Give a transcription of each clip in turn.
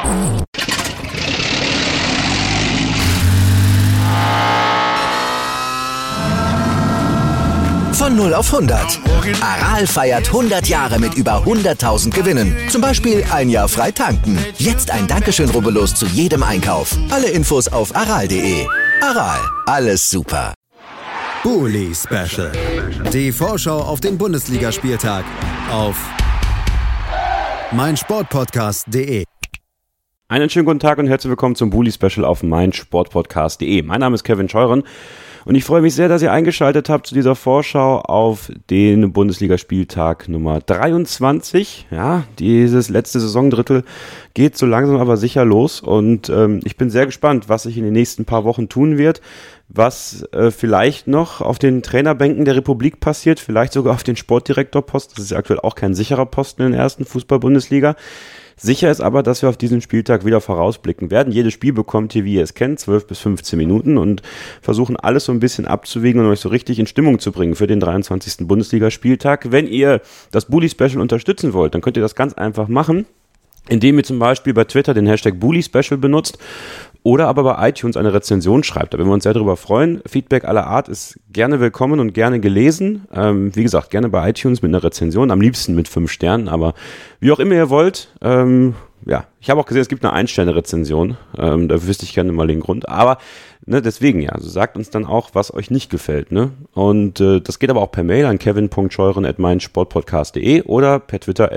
Von 0 auf 100. Aral feiert 100 Jahre mit über 100.000 Gewinnen. Zum Beispiel ein Jahr frei tanken. Jetzt ein Dankeschön, rubbellos zu jedem Einkauf. Alle Infos auf aral.de. Aral, alles super. Bully Special. Die Vorschau auf den Bundesligaspieltag auf meinsportpodcast.de. Einen schönen guten Tag und herzlich willkommen zum Bully Special auf meinsportpodcast.de. Mein Name ist Kevin Scheuren und ich freue mich sehr, dass ihr eingeschaltet habt zu dieser Vorschau auf den Bundesligaspieltag Nummer 23. Ja, dieses letzte Saisondrittel geht so langsam aber sicher los und ich bin sehr gespannt, was sich in den nächsten paar Wochen tun wird, was vielleicht noch auf den Trainerbänken der Republik passiert, vielleicht sogar auf den Sportdirektorposten. Das ist ja aktuell auch kein sicherer Posten in der ersten Fußball-Bundesliga. Sicher ist aber, dass wir auf diesen Spieltag wieder vorausblicken werden. Jedes Spiel bekommt ihr, wie ihr es kennt, 12 bis 15 Minuten und versuchen alles so ein bisschen abzuwägen und euch so richtig in Stimmung zu bringen für den 23. Bundesligaspieltag. Wenn ihr das Bully Special unterstützen wollt, dann könnt ihr das ganz einfach machen, indem ihr zum Beispiel bei Twitter den Hashtag Bully Special benutzt oder aber bei iTunes eine Rezension schreibt. Da würden wir uns sehr darüber freuen. Feedback aller Art ist gerne willkommen und gerne gelesen. Wie gesagt, gerne bei iTunes mit einer Rezension, am liebsten mit 5 Sternen, aber wie auch immer ihr wollt. Ja, ich habe auch gesehen, es gibt eine 1-Sterne-Rezension. Da wüsste ich gerne mal den Grund. Aber deswegen ja, also sagt uns dann auch, was euch nicht gefällt. Ne? Und das geht aber auch per Mail an kevin.scheuren@meinsportpodcast.de oder per Twitter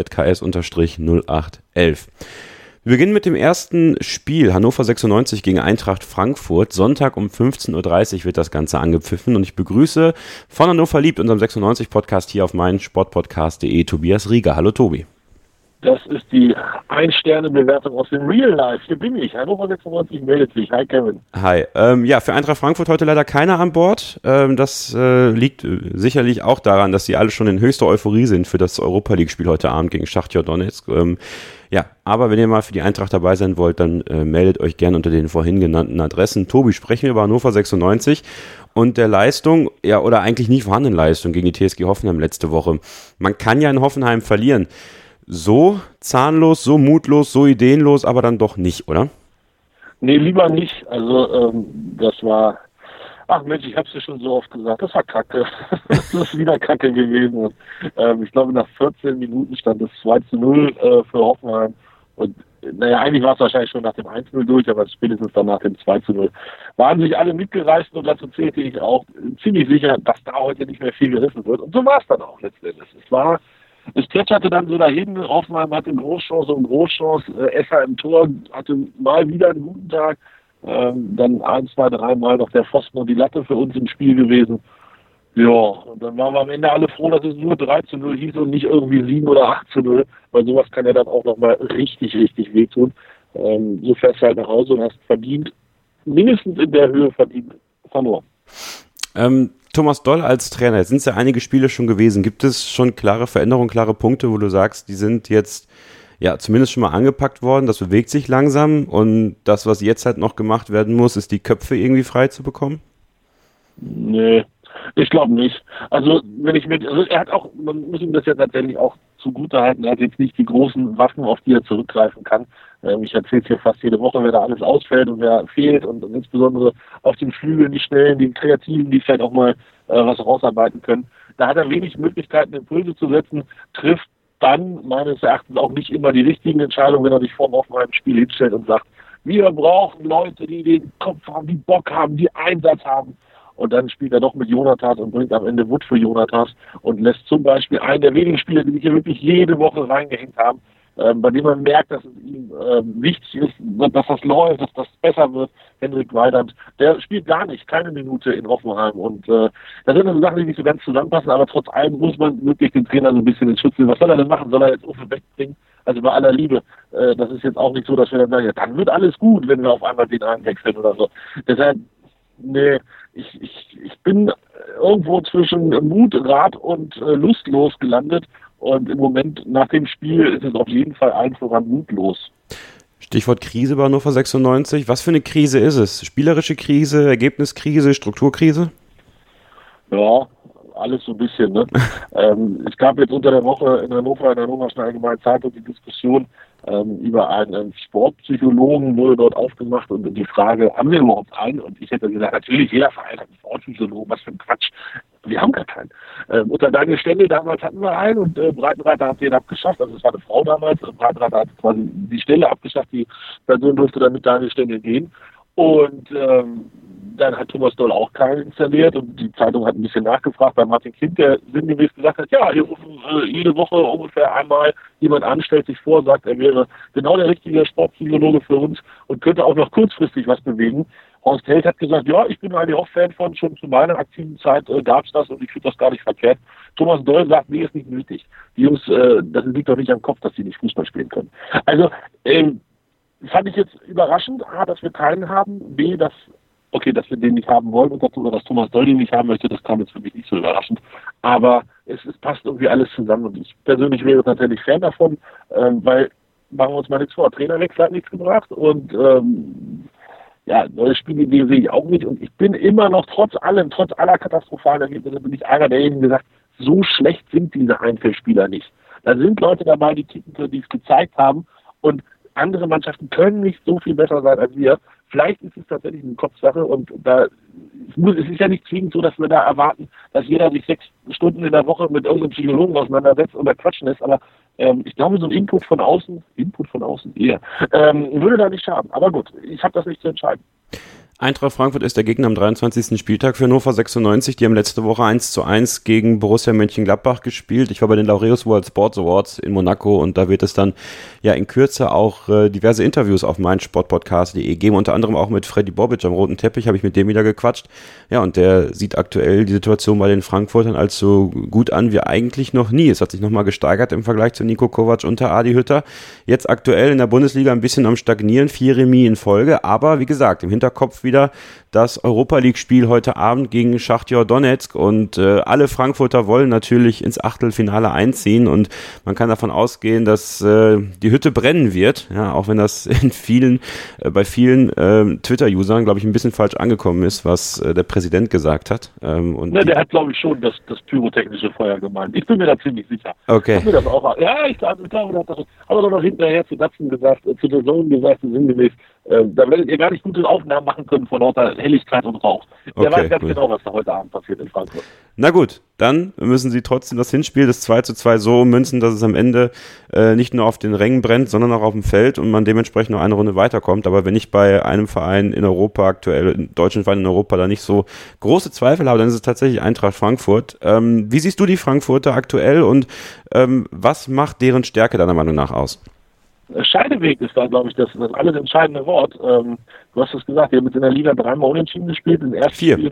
@ks_0811. Wir beginnen mit dem ersten Spiel, Hannover 96 gegen Eintracht Frankfurt. Sonntag um 15.30 Uhr wird das Ganze angepfiffen und ich begrüße von Hannover liebt, unserem 96-Podcast hier auf meinsportpodcast.de, Tobias Rieger. Hallo Tobi. Das ist die 1-Sterne-Bewertung aus dem Real Life. Hier bin ich. Hannover 96 meldet sich. Hi Kevin. Hi. Ja, für Eintracht Frankfurt heute leider keiner an Bord. Das liegt sicherlich auch daran, dass sie alle schon in höchster Euphorie sind für das Europa-League-Spiel heute Abend gegen Schachtjor Donetsk. Ja, aber wenn ihr mal für die Eintracht dabei sein wollt, dann meldet euch gerne unter den vorhin genannten Adressen. Tobi, sprechen wir über Hannover 96 und der Leistung, ja, oder eigentlich nie vorhandenen Leistung gegen die TSG Hoffenheim letzte Woche. Man kann ja in Hoffenheim verlieren. So zahnlos, so mutlos, so ideenlos, aber dann doch nicht, oder? Nee, lieber nicht. Also das war, ach Mensch, ich hab's dir schon so oft gesagt, das war Kacke. Das ist wieder Kacke gewesen. Und, ich glaube, nach 14 Minuten stand es 2-0 für Hoffenheim. Und naja, eigentlich war es wahrscheinlich schon nach dem 1-0 durch, aber spätestens dann nach dem 2-0 waren sich alle mitgereißt und dazu zählte ich auch ziemlich sicher, dass da heute nicht mehr viel gerissen wird. Und so war es dann auch letztendlich. Es plätscherte dann so dahin, Hoffenheim hatte Großchance um Großchance, Esser im Tor hatte mal wieder einen guten Tag, dann 1, 2, 3 Mal noch der Pfosten und die Latte für uns im Spiel gewesen. Ja, und dann waren wir am Ende alle froh, dass es nur 3-0 hieß und nicht irgendwie 7 oder 8-0, weil sowas kann ja dann auch nochmal richtig, richtig wehtun. So fährst du halt nach Hause und hast verdient, mindestens in der Höhe verdient, verloren. Thomas Doll als Trainer, jetzt sind es ja einige Spiele schon gewesen. Gibt es schon klare Veränderungen, klare Punkte, wo du sagst, die sind jetzt ja zumindest schon mal angepackt worden, das bewegt sich langsam und das, was jetzt halt noch gemacht werden muss, ist die Köpfe irgendwie frei zu bekommen? Nee, ich glaube nicht. Also er hat auch, man muss ihm das ja tatsächlich auch zugutehalten, er hat jetzt nicht die großen Waffen, auf die er zurückgreifen kann. Ich erzähle es hier fast jede Woche, wer da alles ausfällt und wer fehlt und insbesondere auf den Flügeln, die Schnellen, die Kreativen, die vielleicht auch mal was rausarbeiten können. Da hat er wenig Möglichkeiten, Impulse zu setzen, trifft dann meines Erachtens auch nicht immer die richtigen Entscheidungen, wenn er sich vorm offenen Spiel hinstellt und sagt, wir brauchen Leute, die den Kopf haben, die Bock haben, die Einsatz haben. Und dann spielt er doch mit Jonathas und bringt am Ende Wood für Jonathas und lässt zum Beispiel einen der wenigen Spieler, die sich hier wirklich jede Woche reingehängt haben, bei dem man merkt, dass es ihm wichtig ist, dass das läuft, dass das besser wird. Henrik Weidand, der spielt gar nicht, keine Minute in Hoffenheim. Und das sind so Sachen, die nicht so ganz zusammenpassen, aber trotz allem muss man wirklich den Trainer so ein bisschen in Schutz nehmen. Was soll er denn machen? Soll er jetzt Uwe wegbringen? Also bei aller Liebe, das ist jetzt auch nicht so, dass wir dann sagen, ja, dann wird alles gut, wenn wir auf einmal den einwechseln oder so. Deshalb, nee, ich bin irgendwo zwischen Mut, Rat und lustlos gelandet. Und im Moment nach dem Spiel ist es auf jeden Fall allen voran mutlos. Stichwort Krise bei Hannover 96. Was für eine Krise ist es? Spielerische Krise, Ergebniskrise, Strukturkrise? Ja, alles so ein bisschen. Ne? Es gab jetzt unter der Woche in der Hannoverschen Allgemeinen Zeitung die Diskussion über einen Sportpsychologen, wurde dort aufgemacht und die Frage, haben wir überhaupt einen? Und ich hätte gesagt, natürlich, jeder Verein hat einen Sportpsychologen, was für ein Quatsch. Wir haben gar keinen. Unter Daniel Stendel damals hatten wir einen und Breitenreiter hat den abgeschafft, also es war eine Frau damals, Breitenreiter hat quasi die Stelle abgeschafft, die Person durfte dann mit Daniel Stendel gehen. Und dann hat Thomas Doll auch keinen installiert und die Zeitung hat ein bisschen nachgefragt bei Martin Kind, der sinngemäß gesagt hat, ja, hier rufen jede Woche ungefähr einmal jemand an, stellt sich vor, sagt, er wäre genau der richtige Sportpsychologe für uns und könnte auch noch kurzfristig was bewegen. Horst Held hat gesagt, ja, ich bin eigentlich auch Fan von, schon zu meiner aktiven Zeit gab es das und ich finde das gar nicht verkehrt. Thomas Doll sagt, nee, ist nicht nötig. Die Jungs, das liegt doch nicht am Kopf, dass sie nicht Fußball spielen können. Also, fand ich jetzt überraschend, A, dass wir keinen haben, B, dass wir den nicht haben wollen und dazu, oder dass Thomas Doll den nicht haben möchte, das kam jetzt für mich nicht so überraschend. Aber es passt irgendwie alles zusammen und ich persönlich wäre tatsächlich Fan davon, weil, machen wir uns mal nichts vor, Trainerwechsel hat nichts gebracht und neue Spielidee sehe ich auch nicht und ich bin immer noch trotz aller katastrophalen Ergebnisse, bin ich einer derjenigen, der sagt, so schlecht sind diese Einzelspieler nicht. Da sind Leute dabei, die kicken können, die es gezeigt haben und andere Mannschaften können nicht so viel besser sein als wir. Vielleicht ist es tatsächlich eine Kopfsache und es ist ja nicht zwingend so, dass wir da erwarten, dass jeder sich 6 Stunden in der Woche mit irgendeinem Psychologen auseinandersetzt oder quatschen lässt, aber ich glaube, so ein Input von außen eher, würde da nicht schaden. Aber gut, ich habe das nicht zu entscheiden. Eintracht Frankfurt ist der Gegner am 23. Spieltag für Hannover 96. Die haben letzte Woche 1:1 gegen Borussia Mönchengladbach gespielt. Ich war bei den Laureus World Sports Awards in Monaco und da wird es dann ja in Kürze auch diverse Interviews auf meinsportpodcast.de geben. Unter anderem auch mit Freddy Bobic am roten Teppich, habe ich mit dem wieder gequatscht. Ja, und der sieht aktuell die Situation bei den Frankfurtern als so gut an wie eigentlich noch nie. Es hat sich nochmal gesteigert im Vergleich zu Niko Kovac unter Adi Hütter. Jetzt aktuell in der Bundesliga ein bisschen am Stagnieren, 4 Remis in Folge. Aber wie gesagt, im Hinterkopf wieder das Europa-League-Spiel heute Abend gegen Schachtjor Donetsk und alle Frankfurter wollen natürlich ins Achtelfinale einziehen und man kann davon ausgehen, dass die Hütte brennen wird, ja, auch wenn das bei vielen Twitter-Usern, glaube ich, ein bisschen falsch angekommen ist, was der Präsident gesagt hat. Der hat, glaube ich, schon das pyrotechnische Feuer gemeint. Ich bin mir da ziemlich sicher. Okay. Ich glaube, der hat das aber noch hinterher zu Datsen gesagt, zu der Zone gesagt, sinngemäß, da werdet ihr gar nicht gute Aufnahmen machen können von lauter Helligkeit und Rauch. Der weiß ganz genau, was da heute Abend passiert in Frankfurt. Na gut, dann müssen sie trotzdem das Hinspiel, das 2:2 so ummünzen, dass es am Ende nicht nur auf den Rängen brennt, sondern auch auf dem Feld und man dementsprechend noch eine Runde weiterkommt. Aber wenn ich bei einem Verein in Europa aktuell, in deutschen Verein in Europa, da nicht so große Zweifel habe, dann ist es tatsächlich Eintracht Frankfurt. Wie siehst du die Frankfurter aktuell und was macht deren Stärke deiner Meinung nach aus? Scheideweg ist da, glaube ich, das alles entscheidende Wort. Du hast es gesagt, wir haben jetzt in der Liga 3-mal unentschieden gespielt. Das erste Spiel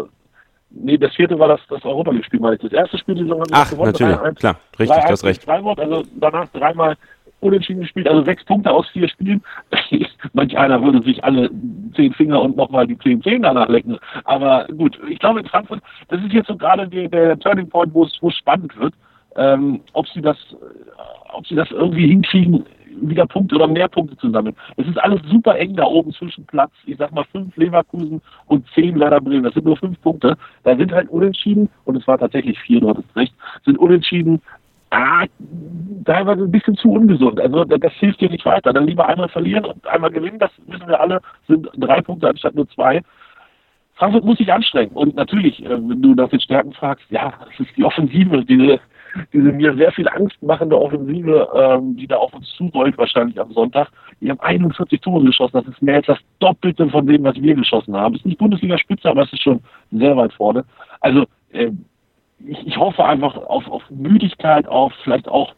das 4. war das Europa-League-Spiel, meine ich. Das erste Spiel, die Saison haben wir gewonnen. Natürlich, 3-1, klar, richtig, du hast recht. Also danach 3-mal unentschieden gespielt, also 6 Punkte aus 4 Spielen. Manch einer würde sich alle 10 Finger und nochmal die 10 Zehen danach lecken. Aber gut, ich glaube in Frankfurt, das ist jetzt so gerade der Turning Point, wo es spannend wird. Ob sie das irgendwie hinkriegen, wieder Punkte oder mehr Punkte zu sammeln. Es ist alles super eng da oben zwischen Platz, ich sag mal 5 Leverkusen und 10 Werder Bremen. Das sind nur 5 Punkte. Da sind halt Unentschieden, und es war tatsächlich 4, du hattest recht, sind Unentschieden teilweise ein bisschen zu ungesund. Also das hilft dir nicht weiter. Dann lieber einmal verlieren und einmal gewinnen, das wissen wir alle, sind 3 Punkte anstatt nur 2. Frankfurt muss sich anstrengen. Und natürlich, wenn du nach den Stärken fragst, ja, es ist die Offensive, diese mir sehr viel Angst machende Offensive, die da auf uns zurollt, wahrscheinlich am Sonntag. Die haben 41 Tore geschossen. Das ist mehr als das Doppelte von dem, was wir geschossen haben. Ist nicht Bundesliga-Spitze, aber es ist schon sehr weit vorne. Also, ich hoffe einfach auf Müdigkeit, auf vielleicht auch,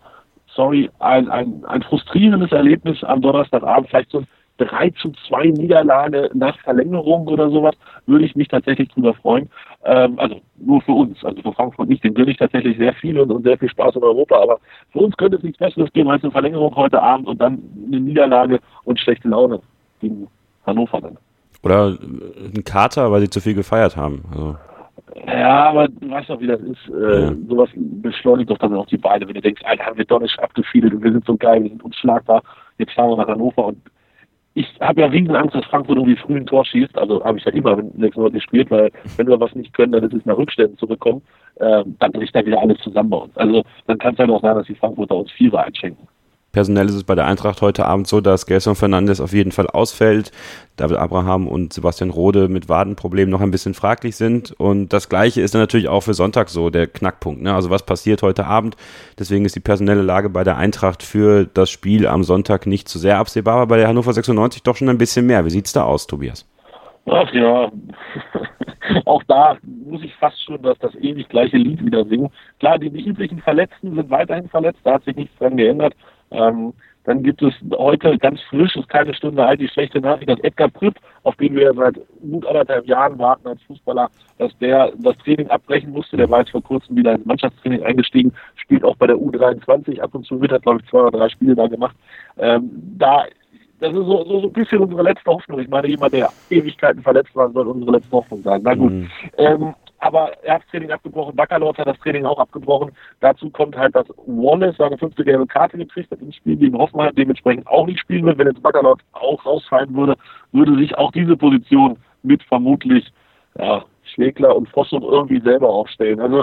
ein frustrierendes Erlebnis am Donnerstagabend, vielleicht so ein 3:2 Niederlage nach Verlängerung oder sowas, würde ich mich tatsächlich drüber freuen. Also nur für uns, also für Frankfurt nicht, den gönne ich tatsächlich sehr viel und sehr viel Spaß in Europa, aber für uns könnte es nichts Besseres geben als eine Verlängerung heute Abend und dann eine Niederlage und schlechte Laune gegen Hannover dann. Oder ein Kater, weil sie zu viel gefeiert haben. Also. Ja, aber du weißt doch, wie das ist. Sowas beschleunigt doch dann auch die Beine, wenn du denkst, Alter, haben wir doch nicht abgefiedelt und wir sind so geil, wir sind unschlagbar, jetzt fahren wir nach Hannover und ich habe ja riesen Angst, dass Frankfurt irgendwie früh ein Tor schießt. Also habe ich ja immer, wenn 96 gespielt, weil wenn wir was nicht können, dann ist es nach Rückständen zurückkommen. Dann bricht da wieder alles zusammen bei uns. Also dann kann es halt auch sein, dass die Frankfurter uns Vierer einschenken. Personell ist es bei der Eintracht heute Abend so, dass Gelson Fernandes auf jeden Fall ausfällt, David Abraham und Sebastian Rode mit Wadenproblemen noch ein bisschen fraglich sind und das Gleiche ist dann natürlich auch für Sonntag so der Knackpunkt, ne? Also was passiert heute Abend, deswegen ist die personelle Lage bei der Eintracht für das Spiel am Sonntag nicht so sehr absehbar, aber bei der Hannover 96 doch schon ein bisschen mehr. Wie sieht's da aus, Tobias? Ach ja, auch da muss ich fast schon das ewig gleiche Lied wieder singen. Klar, die üblichen Verletzten sind weiterhin verletzt, da hat sich nichts dran geändert. Dann gibt es heute ganz frisch, ist keine Stunde alt, die schlechte Nachricht, dass Edgar Pripp, auf den wir seit gut 1,5 Jahren warten als Fußballer, dass der das Training abbrechen musste. Der war jetzt vor kurzem wieder ins Mannschaftstraining eingestiegen, spielt auch bei der U23 ab und zu mit, hat glaube ich 2 oder 3 Spiele da gemacht. Das ist so ein bisschen unsere letzte Hoffnung. Ich meine, jemand, der Ewigkeiten verletzt war, soll unsere letzte Hoffnung sein. Na gut. Aber er hat das Training abgebrochen, Baccalords hat das Training auch abgebrochen. Dazu kommt halt, dass Wallace seine 5. gelbe Karte gekriegt hat im Spiel gegen Hoffenheim, dementsprechend auch nicht spielen wird. Wenn jetzt Baccalords auch rausfallen würde sich auch diese Position mit vermutlich Schwegler und Fossum irgendwie selber aufstellen. Also,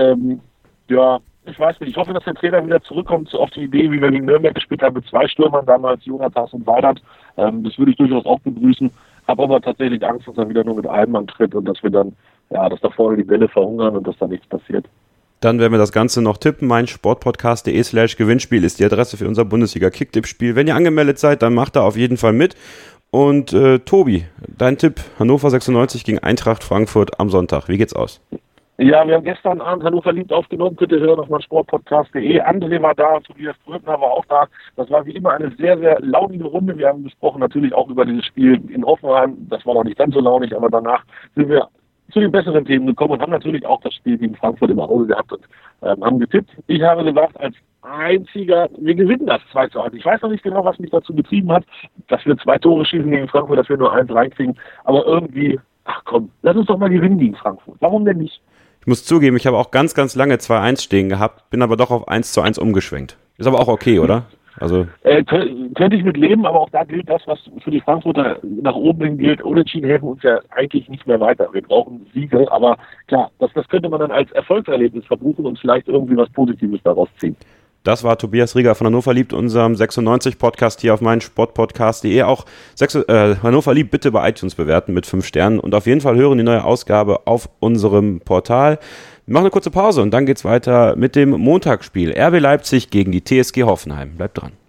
ich weiß nicht. Ich hoffe, dass der Trainer wieder zurückkommt auf die Idee, wie wir gegen Nürnberg gespielt haben, mit 2 Stürmern, damals Jonathas und Weidert. Das würde ich durchaus auch begrüßen. Habe aber tatsächlich Angst, dass er wieder nur mit einem Mann tritt und dass wir dann, dass da vorne die Bälle verhungern und dass da nichts passiert. Dann werden wir das Ganze noch tippen. meinsportpodcast.de/Gewinnspiel ist die Adresse für unser Bundesliga-Kicktipp-Spiel. Wenn ihr angemeldet seid, dann macht da auf jeden Fall mit. Und Tobi, dein Tipp, Hannover 96 gegen Eintracht Frankfurt am Sonntag. Wie geht's aus? Ja, wir haben gestern Abend Hannover liebt aufgenommen. Bitte hören auf meinsportpodcast.de. André war da, Tobias Bröckner war auch da. Das war wie immer eine sehr, sehr launige Runde. Wir haben gesprochen natürlich auch über dieses Spiel in Hoffenheim. Das war noch nicht ganz so launig, aber danach sind wir zu den besseren Themen gekommen und haben natürlich auch das Spiel gegen Frankfurt im Auge gehabt und haben getippt. Ich habe gesagt, als einziger, wir gewinnen das 2:1. Ich weiß noch nicht genau, was mich dazu getrieben hat, dass wir 2 Tore schießen gegen Frankfurt, dass wir nur 1 reinkriegen. Aber irgendwie, lass uns doch mal gewinnen gegen Frankfurt. Warum denn nicht? Ich muss zugeben, ich habe auch ganz, ganz lange 2:1 stehen gehabt, bin aber doch auf 1:1 umgeschwenkt. Ist aber auch okay, oder? Also könnte ich mit leben, aber auch da gilt das, was für die Frankfurter nach oben hin gilt. Unentschieden helfen uns ja eigentlich nicht mehr weiter. Wir brauchen Siege, aber klar, das könnte man dann als Erfolgserlebnis verbuchen und vielleicht irgendwie was Positives daraus ziehen. Das war Tobias Rieger von Hannover liebt, unserem 96-Podcast hier auf meinsportpodcast.de. Auch Hannover liebt bitte bei iTunes bewerten mit 5 Sternen und auf jeden Fall hören die neue Ausgabe auf unserem Portal. Wir machen eine kurze Pause und dann geht's weiter mit dem Montagsspiel. RB Leipzig gegen die TSG Hoffenheim. Bleibt dran.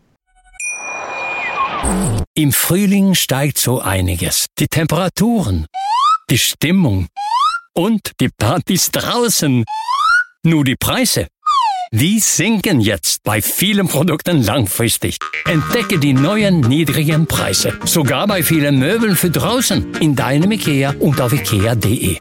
Im Frühling steigt so einiges. Die Temperaturen, die Stimmung und die Partys draußen. Nur die Preise, die sinken jetzt bei vielen Produkten langfristig. Entdecke die neuen niedrigen Preise. Sogar bei vielen Möbeln für draußen. In deinem IKEA und auf ikea.de.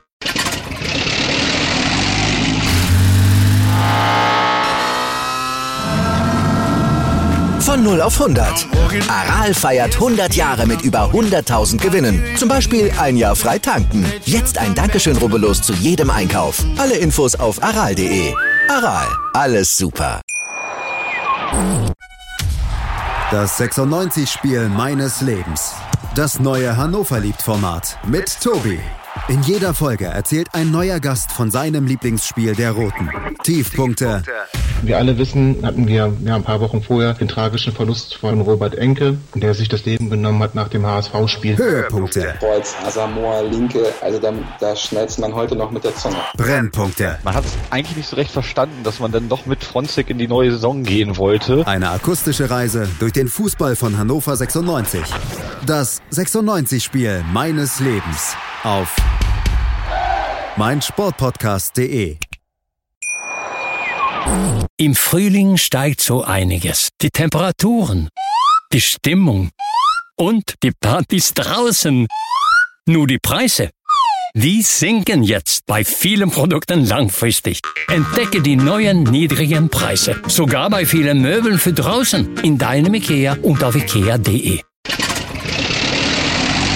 Von 0 auf 100. Aral feiert 100 Jahre mit über 100.000 Gewinnen. Zum Beispiel ein Jahr frei tanken. Jetzt ein Dankeschön, rubbellos zu jedem Einkauf. Alle Infos auf aral.de. Aral, alles super. Das 96-Spiel meines Lebens. Das neue Hannover liebt Format mit Tobi. In jeder Folge erzählt ein neuer Gast von seinem Lieblingsspiel der Roten. Tiefpunkte. Wir alle wissen, hatten wir ein paar Wochen vorher den tragischen Verlust von Robert Enke, der sich das Leben genommen hat nach dem HSV-Spiel. Höhepunkte. Kreuz, Asamoah, Linke, also da schnellst man heute noch mit der Zunge. Brennpunkte. Man hat es eigentlich nicht so recht verstanden, dass man dann doch mit Fronzek in die neue Saison gehen wollte. Eine akustische Reise durch den Fußball von Hannover 96. Das 96-Spiel meines Lebens auf meinsportpodcast.de. Im Frühling steigt so einiges. Die Temperaturen, die Stimmung und die Partys draußen. Nur die Preise, die sinken jetzt bei vielen Produkten langfristig. Entdecke die neuen niedrigen Preise. Sogar bei vielen Möbeln für draußen. In deinem IKEA und auf ikea.de.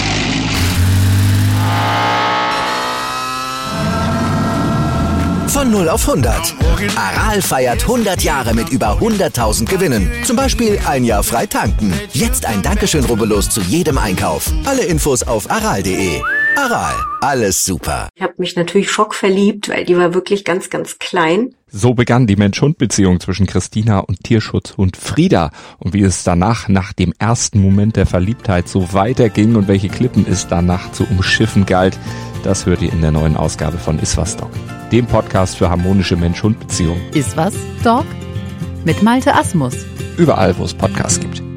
Von Von 0 auf 100. Aral feiert 100 Jahre mit über 100.000 Gewinnen. Zum Beispiel ein Jahr frei tanken. Jetzt ein Dankeschön, rubbellos zu jedem Einkauf. Alle Infos auf aral.de. Aral, alles super. Ich habe mich natürlich schockverliebt, weil die war wirklich ganz, ganz klein. So begann die Mensch-Hund-Beziehung zwischen Christina und Tierschutzhund Frieda. Und wie es danach, nach dem ersten Moment der Verliebtheit, so weiterging und welche Klippen es danach zu umschiffen galt, das hört ihr in der neuen Ausgabe von Iswas Dog, dem Podcast für harmonische Mensch-Hund-Beziehungen. Iswas Dog mit Malte Asmus. Überall, wo es Podcasts gibt.